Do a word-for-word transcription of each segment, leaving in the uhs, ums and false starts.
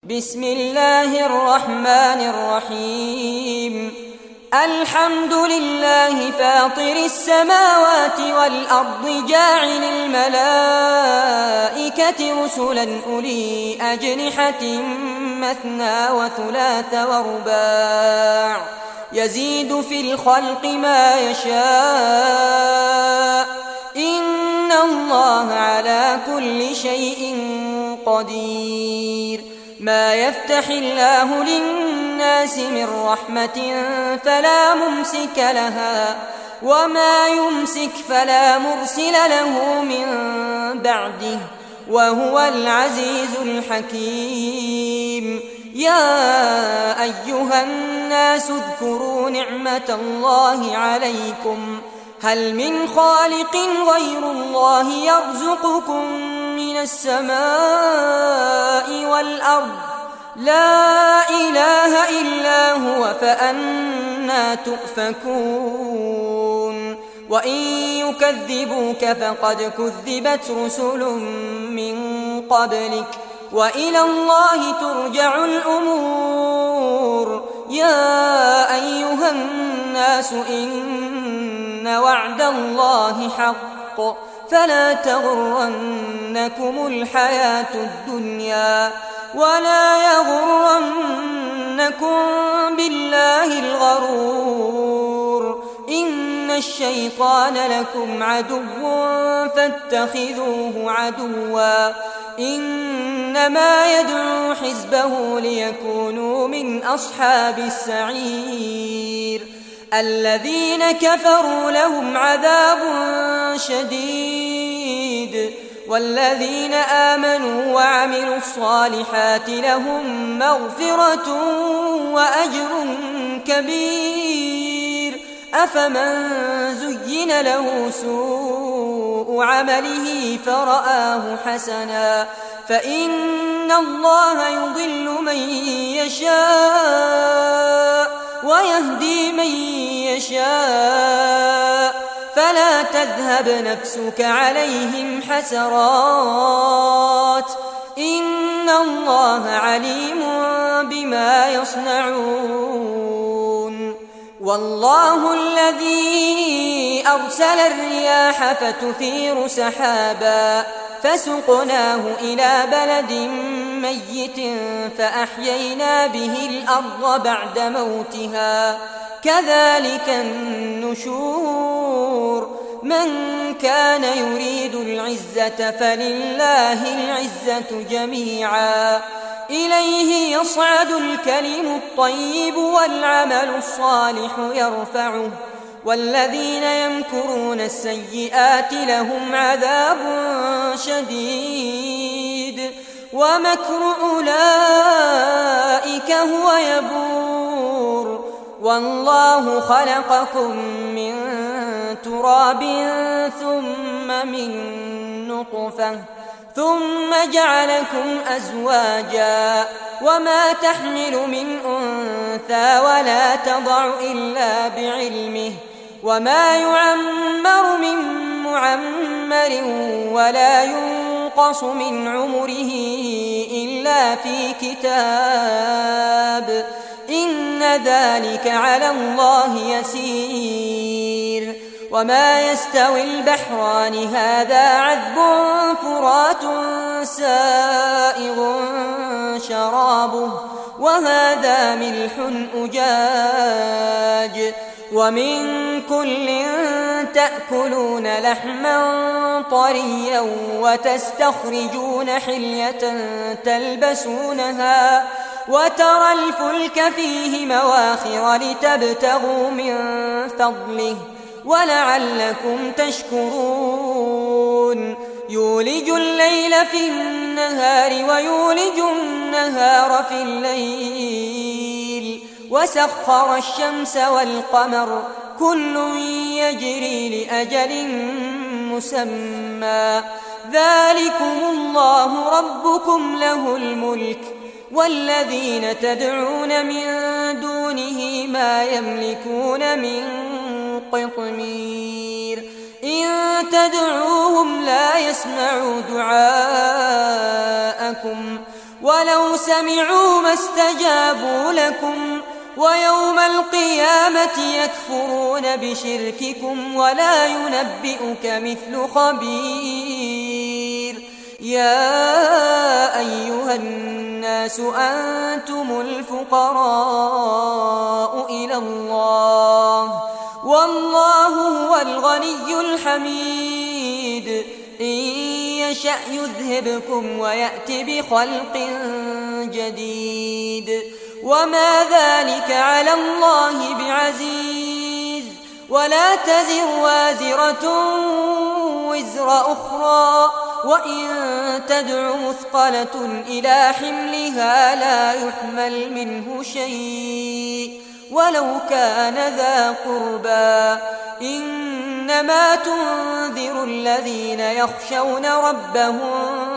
بسم الله الرحمن الرحيم. الحمد لله فاطر السماوات والأرض جاعل الملائكة رسلا أولي أجنحة مثنى وثلاث ورباع يزيد في الخلق ما يشاء إن الله على كل شيء قدير. ما يفتح الله للناس من رحمة فلا ممسك لها وما يمسك فلا مرسل له من بعده وهو العزيز الحكيم. يا أيها الناس اذكروا نعمة الله عليكم هل من خالق غير الله يرزقكم من السماء والأرض لا إله إلا هو فأنى تؤفكون. وإن يكذبوك فقد كذبت رسل من قبلك وإلى الله ترجع الأمور. يا أيها الناس إن وعد الله حق فلا تغرنكم الحياة الدنيا ولا يغرنكم بالله الغرور. إن الشيطان لكم عدو فاتخذوه عدوا إنما يدعو حزبه ليكونوا من أصحاب السعير. الذين كفروا لهم عذاب شديد والذين آمنوا وعملوا الصالحات لهم مغفرة وأجر كبير. أفمن زين له سوء عمله فرآه حسنا فإن الله يضل من يشاء ويهدي من يشاء فلا تذهب نفسك عليهم حسرات إن الله عليم بما يصنعون. والله الذي أرسل الرياح فتثير سحابا فسقناه إلى بلد ميت فأحيينا به الأرض بعد موتها كذلك النشور. من كان يريد العزة فلله العزة جميعا إليه يصعد الكلم الطيب والعمل الصالح يرفعه والذين يمكرون السيئات لهم عذاب شديد ومكر أولئك هو يبور. والله خلقكم من تراب ثم من نطفة ثم جعلكم أزواجا وما تحمل من أنثى ولا تضع إلا بعلمه وما يعمر من معمر ولا ينقص من عمره إلا في كتاب إن ذلك على الله يسير. وما يستوي البحران هذا عذب فرات سائغ شرابه وهذا ملح أجاج ومن كل تأكلون لحما طريا وتستخرجون حلية تلبسونها وترى الفلك فيه مواخر لتبتغوا من فضله ولعلكم تشكرون. يولج الليل في النهار ويولج النهار في الليل وسخر الشمس والقمر كل يجري لأجل مسمى ذلكم الله ربكم له الملك والذين تدعون من دونه ما يملكون من قطمير. إن تدعوهم لا يسمعوا دعاءكم ولو سمعوا ما استجابوا لكم ويوم القيامة يكفرون بشرككم ولا ينبئك مثل خبير. يا أيها الناس أنتم الفقراء إلى الله والله هو الغني الحميد. إن يشأ يذهبكم ويأت بخلق جديد وما ذلك على الله بعزيز. ولا تزر وازرة وزر أخرى وإن تدع مثقلة إلى حملها لا يحمل منه شيء ولو كان ذا قربى. إنما تنذر الذين يخشون ربهم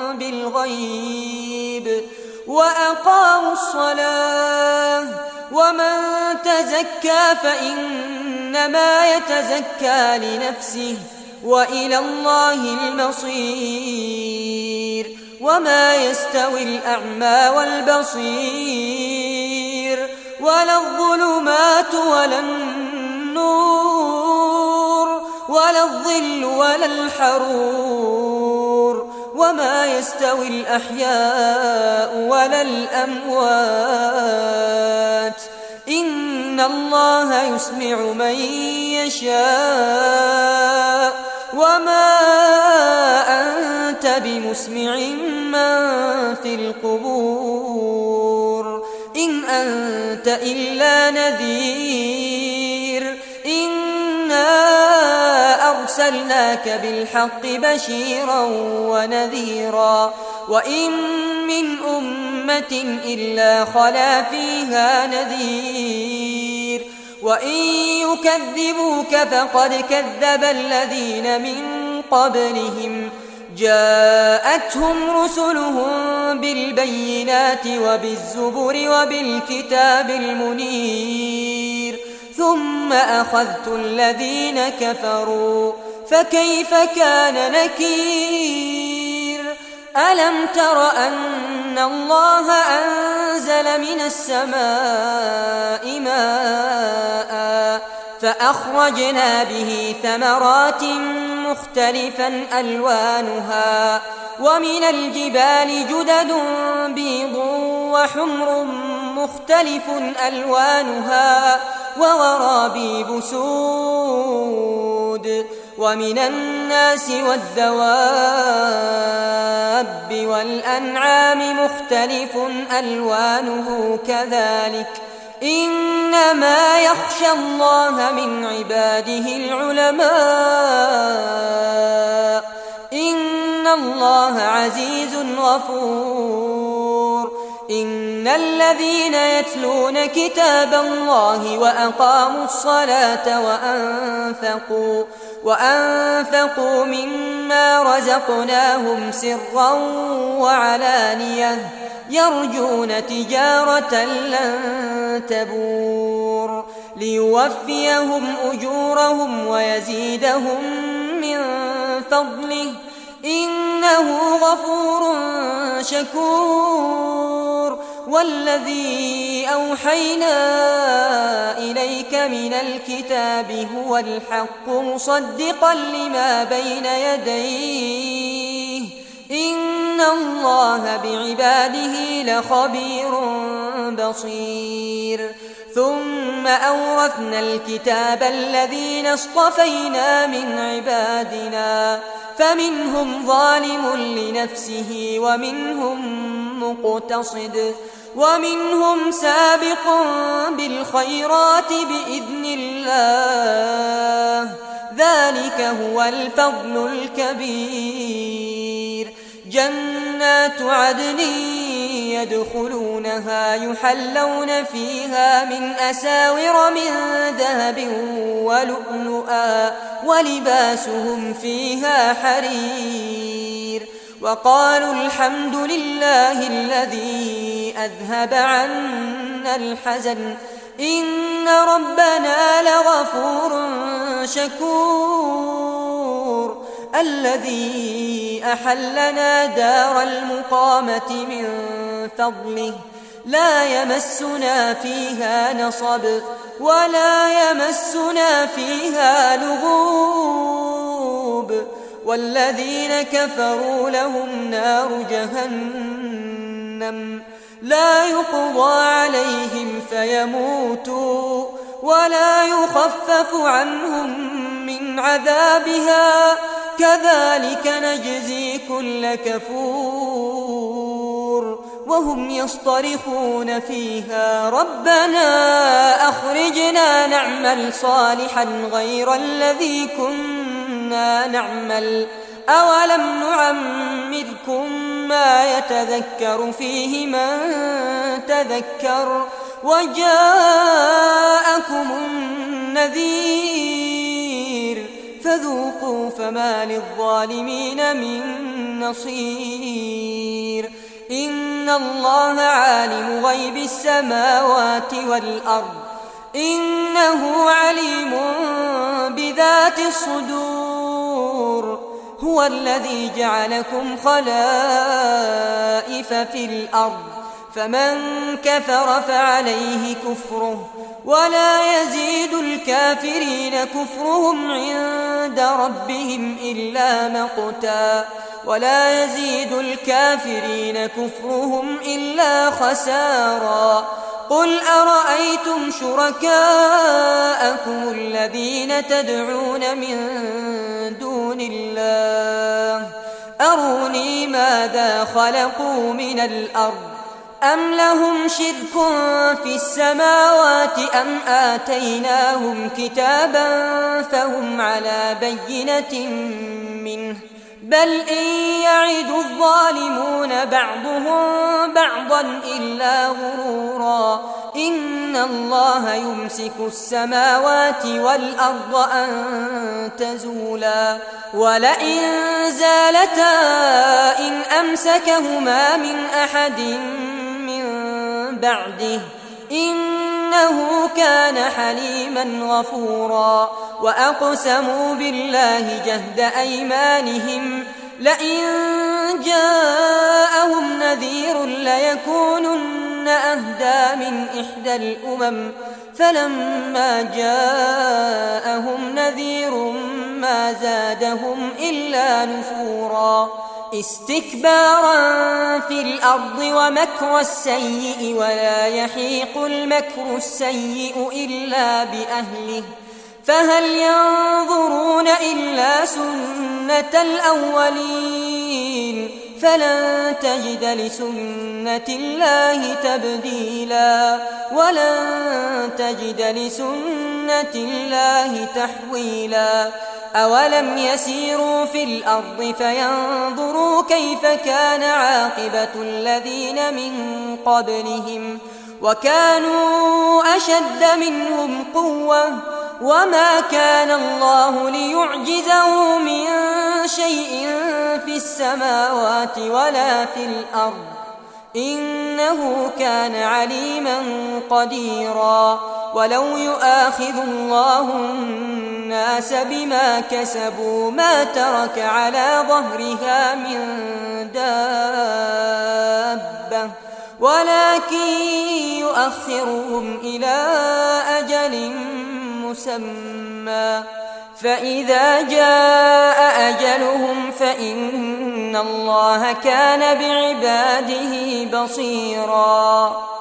بالغيب وأقاموا الصلاة ومن تزكى فإنما يتزكى لنفسه وإلى الله المصير. وما يستوي الأعمى والبصير ولا الظلمات ولا النور ولا الظل ولا الحرور وما يستوي الأحياء ولا الأموات. إن الله يسمع من يشاء وما أنت بمسمع من في القبور إن أنت إلا نذير. إنا أرسلناك بالحق بشيرا ونذيرا وإن من أمة إلا خلا فيها نذير. وإن يكذبوك فقد كذب الذين من قبلهم جاءتهم رسلهم بالبينات وبالزبر وبالكتاب المنير ثم أخذت الذين كفروا فكيف كان نكير. ألم تر أن الله أنزل من السماء ماء فأخرجنا به ثمرات مختلفا ألوانها ومن الجبال جدد بيض وحمر مختلف ألوانها وغرابيب سود. ومن الناس والدواب والأنعام مختلف ألوانه كذلك. إنما يخشى الله من عباده العلماء. إن الله عزيز غفور. إن الذين يتلون كتاب الله وأقاموا الصلاة وأنفقوا وأنفقوا مما رزقناهم سرا وعلانية يرجون تجارة لن تبور ليوفيهم أجورهم ويزيدهم من فضله إنه غفور شكور. والذي أوحينا إليك من الكتاب هو الحق مصدقا لما بين يديه إن الله بعباده لخبير بصير. ثم أورثنا الكتاب الذين اصطفينا من عبادنا فمنهم ظالم لنفسه ومنهم مقتصد ومنهم سابق بالخيرات بإذن الله ذلك هو الفضل الكبير. جنات عدن يدخلونها يحلون فيها من أساور من ذهب ولؤلؤا ولباسهم فيها حرير. وقالوا الحمد لله الذي أذهب عنا الحزن إن ربنا لغفور شكور. الذي أحلنا دار المقامة من فضله لا يمسنا فيها نصب ولا يمسنا فيها لغوب والذين كفروا لهم نار جهنم لا يقضى عليهم فيموتوا ولا يخفف عنهم من عذابها كذلك نجزي كل كفور وهم يصطرخون فيها ربنا أخرجنا نعمل صالحا غير الذي كنا نعمل أولم نعمركم ما يتذكر فيه من تذكر وجاءكم النذير فذوقوا فما للظالمين من نصير إن الله عالم غيب السماوات والأرض إنه عليم بذات الصدور هو الذي جعلكم خلائف في الأرض فمن كفر فعليه كفره ولا يزيد الكافرين كفرهم عند ربهم إلا مقتا ولا يزيد الكافرين كفرهم إلا خسارا قل أرأيتم شركاءكم الذين تدعون من دون الله أروني ماذا خلقوا من الأرض أم لهم شرك في السماوات أم آتيناهم كتابا فهم على بينة منه بل إن يعد الظالمون بعضهم بعضا إلا غرورا إن الله يمسك السماوات والأرض أن تزولا ولئن زالتا إن أمسكهما من أحد من بعده إنه كان حليما غفورا وأقسموا بالله جهد أيمانهم لئن جاءهم نذير ليكونن أهدى من إحدى الأمم فلما جاءهم نذير ما زادهم إلا نفورا استكبارا في الأرض ومكر السيء ولا يحيق المكر السيء إلا بأهله فهل ينظرون إلا سنة الأولين فلن تجد لسنة الله تبديلا ولن تجد لسنة الله تحويلا أولم يسيروا في الأرض فينظروا كيف كان عاقبة الذين من قبلهم وكانوا أشد منهم قوة وما كان الله ليعجزه من شيء في السماوات ولا في الأرض إنه كان عليما قديرا ولو يؤاخذ الله الناس بما كسبوا ما ترك على ظهرها من دابة ولكن يؤخرهم إلى أجل مسمى فإذا جاء أجلهم فإن الله كان بعباده بصيرا.